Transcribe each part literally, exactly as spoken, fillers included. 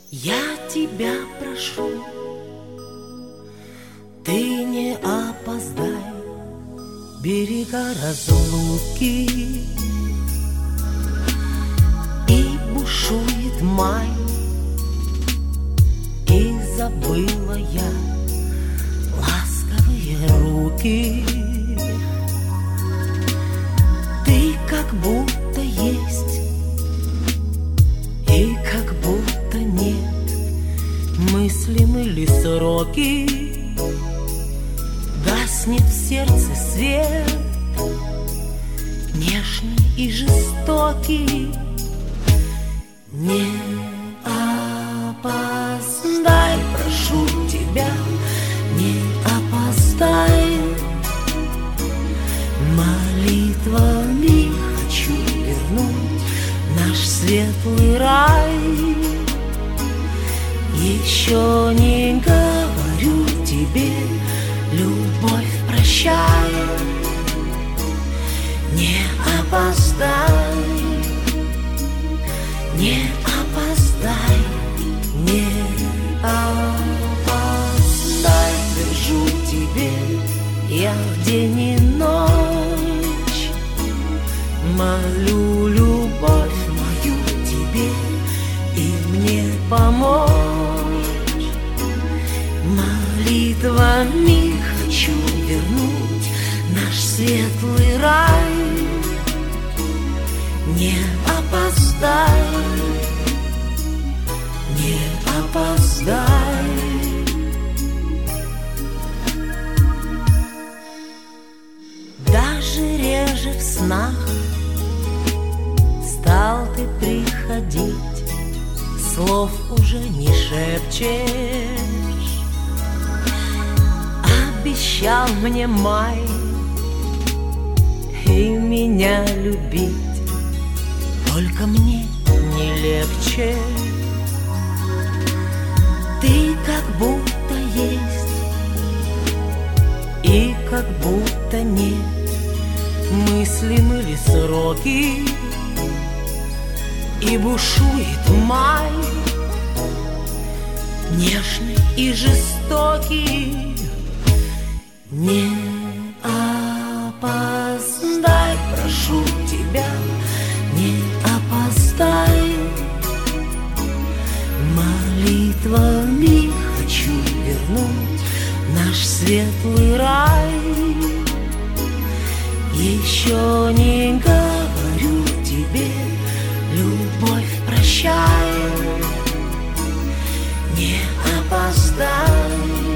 Я тебя прошу, ты не опоздай, берега разлуки. И бушует май, и забыла я ласковые руки. Ты как будто есть, и как будто нет, мыслимы ли сроки. Гаснет в сердце свет, нежный и жестокий. Не опоздай, прошу тебя, не опоздай. Молитвами хочу вернуть наш светлый рай. Еще не говорю тебе, любовь, прощай. Не опоздай, не опоздай, не опоздай. Держу тебе я день и ночь, молю любовь мою тебе и мне помочь. Молитвами хочу вернуть наш светлый рай. Не опоздай, не опоздай. Даже реже в снах стал ты приходить, слов уже не шепчешь. Обещал мне май и меня любить, только мне не легче. Ты как будто есть, и как будто нет, мыслимы ли сроки. И бушует май, нежный и жестокий. Не опоздай, прошу тебя, не опоздай. Молитвами хочу вернуть наш светлый рай. Еще не говорю тебе, любовь, прощай. Не опоздай,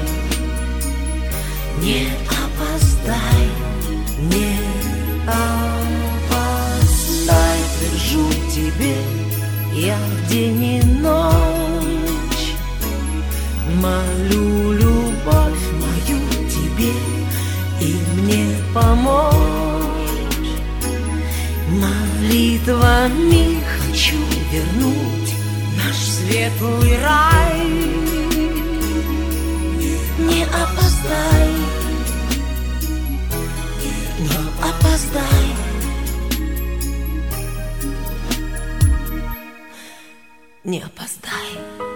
не опоздай, не опоздай. Держу тебе я день и ночь, молю любовь мою тебе и мне помочь. Молитвами хочу вернуть наш светлый рай. Не опоздай, не опоздай, не опоздай.